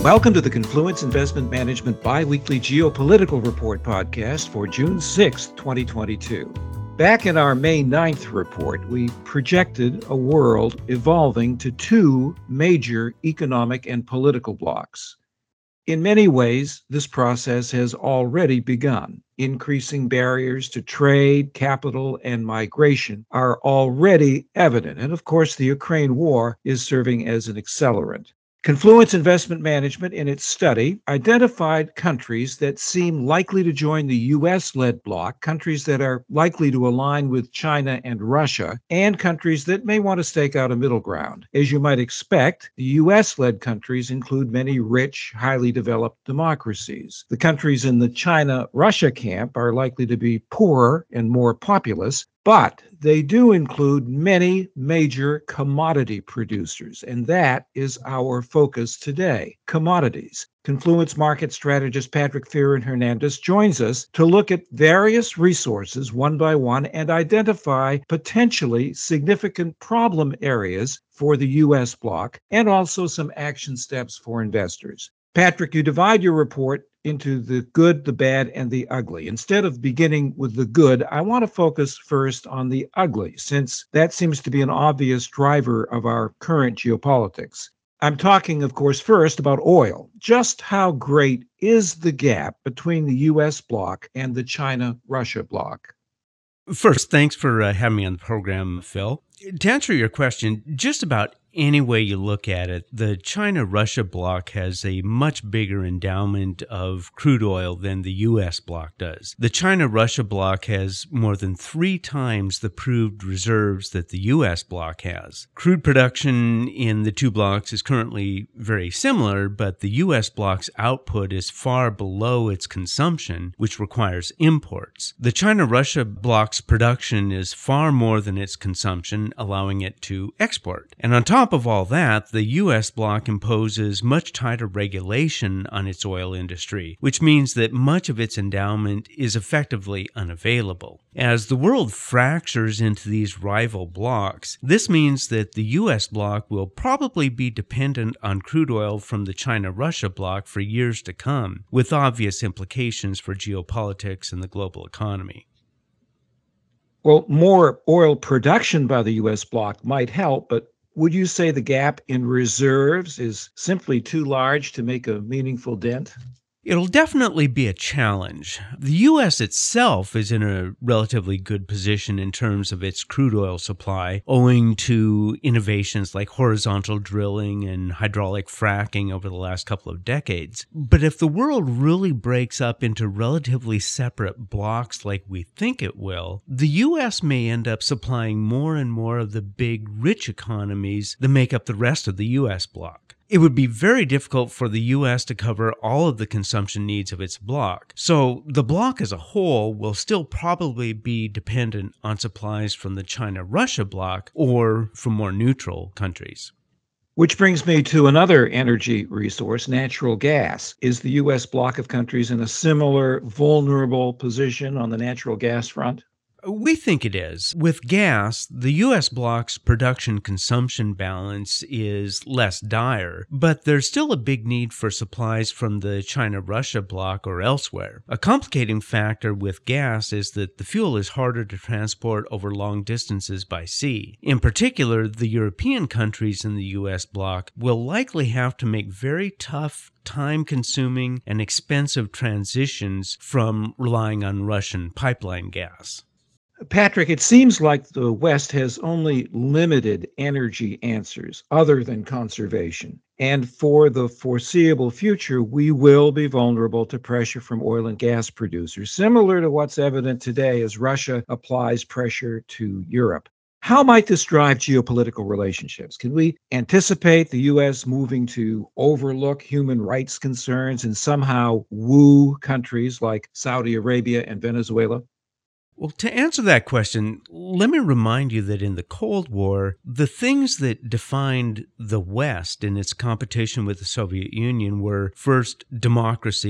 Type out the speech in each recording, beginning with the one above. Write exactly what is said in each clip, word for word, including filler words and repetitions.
Welcome to the Confluence Investment Management Biweekly Geopolitical Report podcast for June sixth, twenty twenty-two. Back in our May ninth report, we projected a world evolving to two major economic and political blocs. In many ways, this process has already begun. Increasing barriers to trade, capital, and migration are already evident. And of course, the Ukraine war is serving as an accelerant. Confluence Investment Management, in its study, identified countries that seem likely to join the U S-led bloc, countries that are likely to align with China and Russia, and countries that may want to stake out a middle ground. As you might expect, the U S-led countries include many rich, highly developed democracies. The countries in the China-Russia camp are likely to be poorer and more populous, but they do include many major commodity producers, and that is our focus today, commodities. Confluence market strategist Patrick Fearon-Hernandez joins us to look at various resources one by one and identify potentially significant problem areas for the U S bloc and also some action steps for investors. Patrick, you divide your report into the good, the bad, and the ugly. Instead of beginning with the good, I want to focus first on the ugly, since that seems to be an obvious driver of our current geopolitics. I'm talking, of course, first about oil. Just how great is the gap between the U S bloc and the China-Russia bloc? First, thanks for uh, having me on the program, Phil. To answer your question, just about any way you look at it, the China-Russia bloc has a much bigger endowment of crude oil than the U S bloc does. The China-Russia bloc has more than three times the proved reserves that the U S bloc has. Crude production in the two blocs is currently very similar, but the U S bloc's output is far below its consumption, which requires imports. The China-Russia bloc's production is far more than its consumption, allowing it to export. And on top of all that, the U S bloc imposes much tighter regulation on its oil industry, which means that much of its endowment is effectively unavailable. As the world fractures into these rival blocs, this means that the U S bloc will probably be dependent on crude oil from the China-Russia bloc for years to come, with obvious implications for geopolitics and the global economy. Well, more oil production by the U S bloc might help, but would you say the gap in reserves is simply too large to make a meaningful dent? It'll definitely be a challenge. The U S itself is in a relatively good position in terms of its crude oil supply, owing to innovations like horizontal drilling and hydraulic fracking over the last couple of decades. But if the world really breaks up into relatively separate blocks like we think it will, the U S may end up supplying more and more of the big, rich economies that make up the rest of the U S bloc. It would be very difficult for the U S to cover all of the consumption needs of its bloc. So the bloc as a whole will still probably be dependent on supplies from the China-Russia bloc or from more neutral countries. Which brings me to another energy resource, natural gas. Is the U S bloc of countries in a similar vulnerable position on the natural gas front? We think it is. With gas, the U S bloc's production-consumption balance is less dire, but there's still a big need for supplies from the China-Russia bloc or elsewhere. A complicating factor with gas is that the fuel is harder to transport over long distances by sea. In particular, the European countries in the U S bloc will likely have to make very tough, time-consuming, and expensive transitions from relying on Russian pipeline gas. Patrick, it seems like the West has only limited energy answers other than conservation. And for the foreseeable future, we will be vulnerable to pressure from oil and gas producers, similar to what's evident today as Russia applies pressure to Europe. How might this drive geopolitical relationships? Can we anticipate the U S moving to overlook human rights concerns and somehow woo countries like Saudi Arabia and Venezuela? Well, to answer that question, let me remind you that in the Cold War, the things that defined the West in its competition with the Soviet Union were, first, democracy,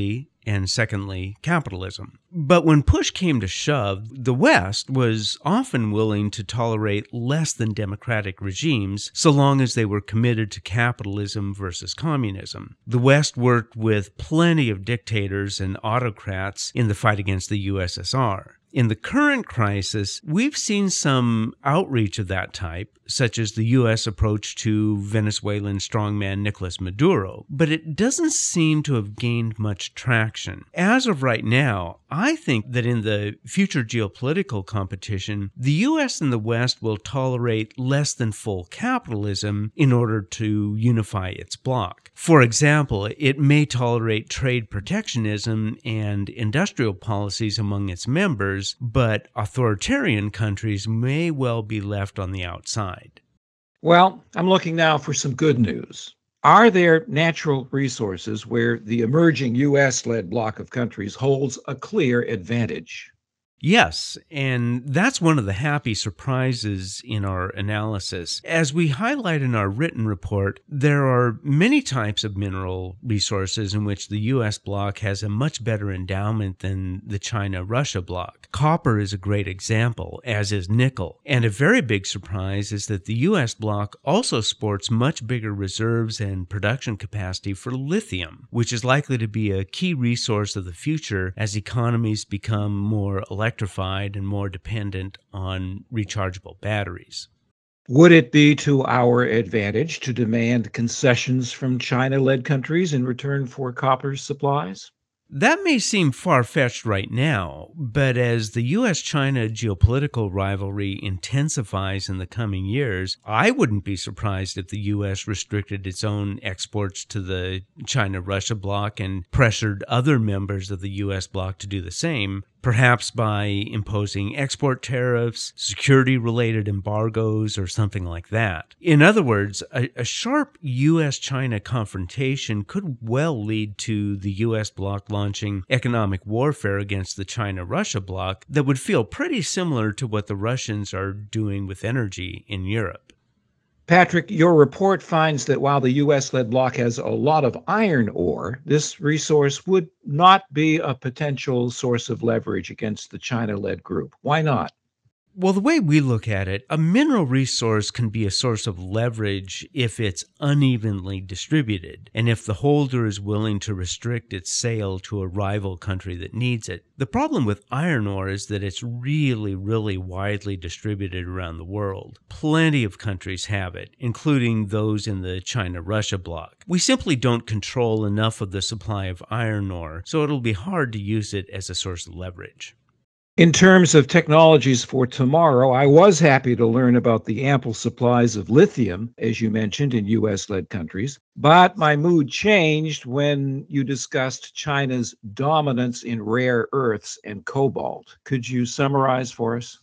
and secondly, capitalism. But when push came to shove, the West was often willing to tolerate less than democratic regimes so long as they were committed to capitalism versus communism. The West worked with plenty of dictators and autocrats in the fight against the U S S R. In the current crisis, we've seen some outreach of that type, such as the U S approach to Venezuelan strongman Nicolas Maduro, but it doesn't seem to have gained much traction. As of right now, I think that in the future geopolitical competition, the U S and the West will tolerate less than full capitalism in order to unify its bloc. For example, it may tolerate trade protectionism and industrial policies among its members, but authoritarian countries may well be left on the outside. Well, I'm looking now for some good news. Are there natural resources where the emerging U S-led bloc of countries holds a clear advantage? Yes, and that's one of the happy surprises in our analysis. As we highlight in our written report, there are many types of mineral resources in which the U S bloc has a much better endowment than the China-Russia bloc. Copper is a great example, as is nickel. And a very big surprise is that the U S bloc also sports much bigger reserves and production capacity for lithium, which is likely to be a key resource of the future as economies become more electrified electrified and more dependent on rechargeable batteries. Would it be to our advantage to demand concessions from China-led countries in return for copper supplies? That may seem far-fetched right now, but as the U S China geopolitical rivalry intensifies in the coming years, I wouldn't be surprised if the U S restricted its own exports to the China-Russia bloc and pressured other members of the U S bloc to do the same, perhaps by imposing export tariffs, security-related embargoes, or something like that. In other words, a, a sharp U S China confrontation could well lead to the U S bloc launching economic warfare against the China-Russia bloc that would feel pretty similar to what the Russians are doing with energy in Europe. Patrick, your report finds that while the U S-led bloc has a lot of iron ore, this resource would not be a potential source of leverage against the China-led group. Why not? Well, the way we look at it, a mineral resource can be a source of leverage if it's unevenly distributed, and if the holder is willing to restrict its sale to a rival country that needs it. The problem with iron ore is that it's really, really widely distributed around the world. Plenty of countries have it, including those in the China-Russia bloc. We simply don't control enough of the supply of iron ore, so it'll be hard to use it as a source of leverage. In terms of technologies for tomorrow, I was happy to learn about the ample supplies of lithium, as you mentioned, in U S-led countries. But my mood changed when you discussed China's dominance in rare earths and cobalt. Could you summarize for us?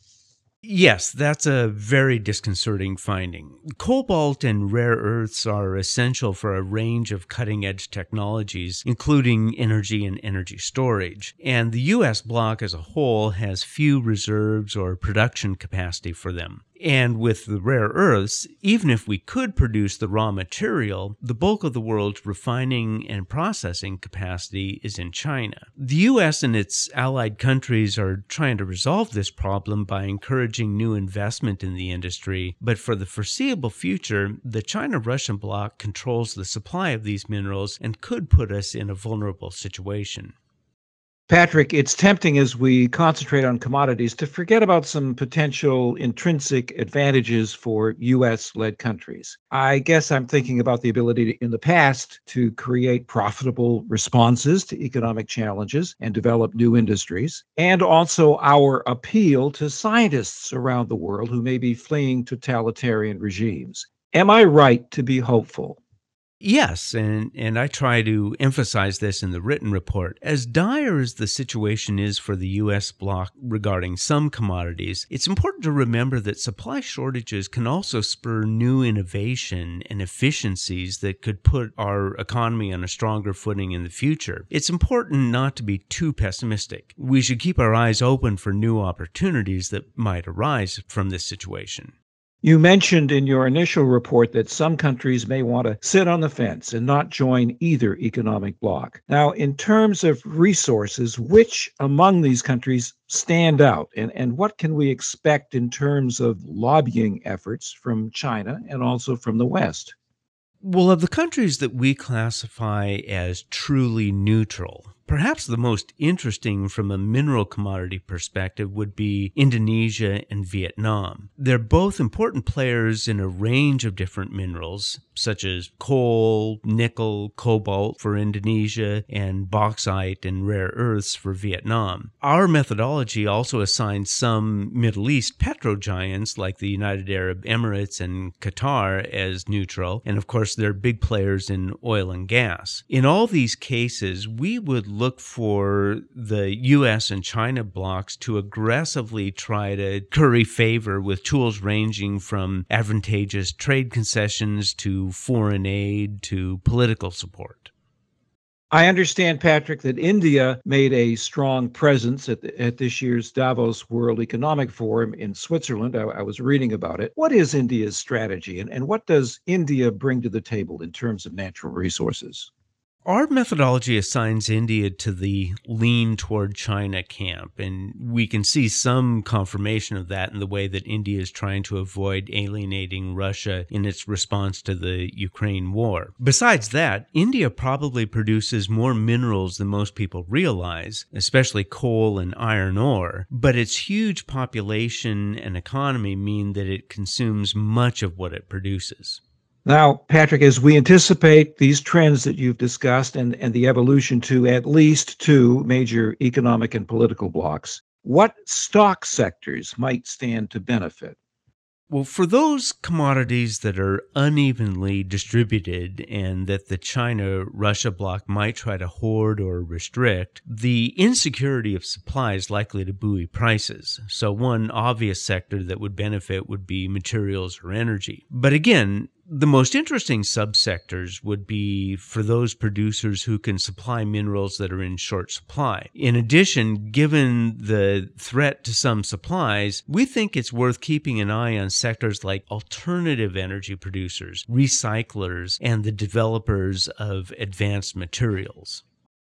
Yes, that's a very disconcerting finding. Cobalt and rare earths are essential for a range of cutting-edge technologies, including energy and energy storage. And the U S bloc as a whole has few reserves or production capacity for them. And with the rare earths, even if we could produce the raw material, the bulk of the world's refining and processing capacity is in China. The U S and its allied countries are trying to resolve this problem by encouraging new investment in the industry, but for the foreseeable future, the China-Russian bloc controls the supply of these minerals and could put us in a vulnerable situation. Patrick, it's tempting as we concentrate on commodities to forget about some potential intrinsic advantages for U S-led countries. I guess I'm thinking about the ability to, in the past to create profitable responses to economic challenges and develop new industries, and also our appeal to scientists around the world who may be fleeing totalitarian regimes. Am I right to be hopeful? Yes, and, and I try to emphasize this in the written report. As dire as the situation is for the U S bloc regarding some commodities, it's important to remember that supply shortages can also spur new innovation and efficiencies that could put our economy on a stronger footing in the future. It's important not to be too pessimistic. We should keep our eyes open for new opportunities that might arise from this situation. You mentioned in your initial report that some countries may want to sit on the fence and not join either economic bloc. Now, in terms of resources, which among these countries stand out? And, and what can we expect in terms of lobbying efforts from China and also from the West? Well, of the countries that we classify as truly neutral, perhaps the most interesting from a mineral commodity perspective would be Indonesia and Vietnam. They're both important players in a range of different minerals, such as coal, nickel, cobalt for Indonesia, and bauxite and rare earths for Vietnam. Our methodology also assigns some Middle East petrogiants like the United Arab Emirates and Qatar as neutral, and of course they're big players in oil and gas. In all these cases, we would look for the U S and China blocs to aggressively try to curry favor with tools ranging from advantageous trade concessions to foreign aid to political support. I understand, Patrick, that India made a strong presence at, the, at this year's Davos World Economic Forum in Switzerland. I, I was reading about it. What is India's strategy, and, and what does India bring to the table in terms of natural resources? Our methodology assigns India to the lean toward China camp, and we can see some confirmation of that in the way that India is trying to avoid alienating Russia in its response to the Ukraine war. Besides that, India probably produces more minerals than most people realize, especially coal and iron ore, but its huge population and economy mean that it consumes much of what it produces. Now, Patrick, as we anticipate these trends that you've discussed and, and the evolution to at least two major economic and political blocs, what stock sectors might stand to benefit? Well, for those commodities that are unevenly distributed and that the China-Russia bloc might try to hoard or restrict, the insecurity of supply is likely to buoy prices. So one obvious sector that would benefit would be materials or energy. But again, the most interesting subsectors would be for those producers who can supply minerals that are in short supply. In addition, given the threat to some supplies, we think it's worth keeping an eye on sectors like alternative energy producers, recyclers, and the developers of advanced materials.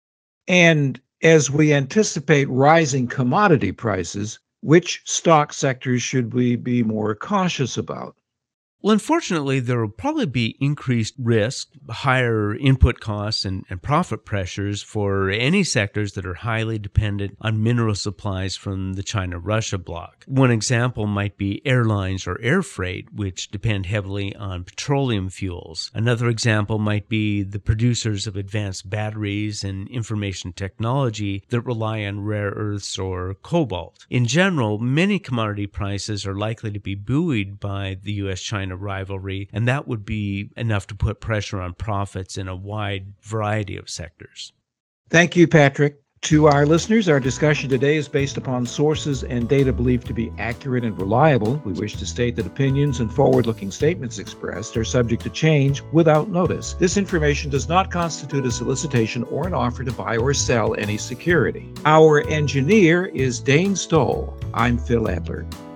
And as we anticipate rising commodity prices, which stock sectors should we be more cautious about? Well, unfortunately, there will probably be increased risk, higher input costs, and, and profit pressures for any sectors that are highly dependent on mineral supplies from the China-Russia bloc. One example might be airlines or air freight, which depend heavily on petroleum fuels. Another example might be the producers of advanced batteries and information technology that rely on rare earths or cobalt. In general, many commodity prices are likely to be buoyed by the U S China rivalry, and that would be enough to put pressure on profits in a wide variety of sectors. Thank you, Patrick. To our listeners, our discussion today is based upon sources and data believed to be accurate and reliable. We wish to state that opinions and forward-looking statements expressed are subject to change without notice. This information does not constitute a solicitation or an offer to buy or sell any security. Our engineer is Dane Stoll. I'm Phil Adler.